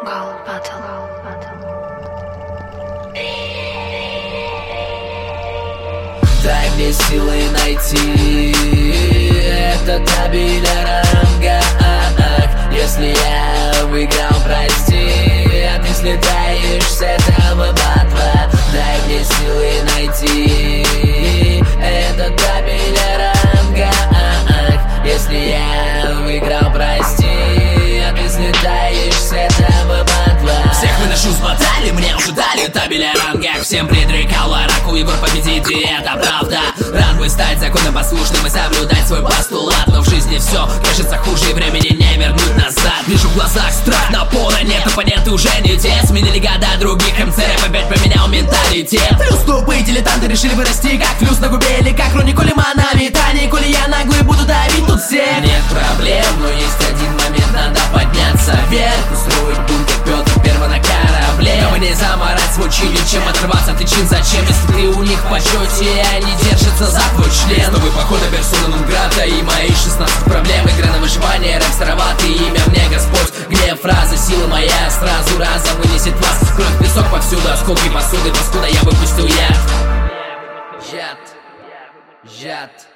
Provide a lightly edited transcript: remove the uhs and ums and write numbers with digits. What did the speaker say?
Gold Battle. Дай мне силы найти этот табель о рангах. Если я выиграл, прости, а ты слетаешь с этого батла. Дай мне силы найти этот табель о рангах. Если я выиграл, прости, а ты слетаешь с этого батла. Всех выношу с батали, мне уже дали табель о рангах. Всем предрекал Лараку, Егор победит, и это правда. Рангой стать законопослушным и соблюдать свой постулат. Но в жизни все кажется хуже, и времени не вернуть назад. Вижу в глазах страх, напора нет, оппоненты уже не те. Сменили года других МЦРФ, опять поменял менталитет. Плюс тупые дилетанты решили вырасти, как плюс на губе или как Рони Колеман на метании. Коли я наглый, буду давить тут всех. Нет проблем, но есть один момент, надо подняться вверх. Устроить бункер Петр Первый на корабле. Чтобы не заморать свой чин, чем отрываться ты чин зачем? Если ты у них в почете, и они держатся за твой член. Новый поход персона нон-грата и мои 16 проблем. Игра на выживание, рэп староватый, имя мне Господь. Гнев, фраза, сила моя сразу разом вынесет вас. Кровь, песок повсюду, осколки посуды, паскуда я выпустил яд. Яд.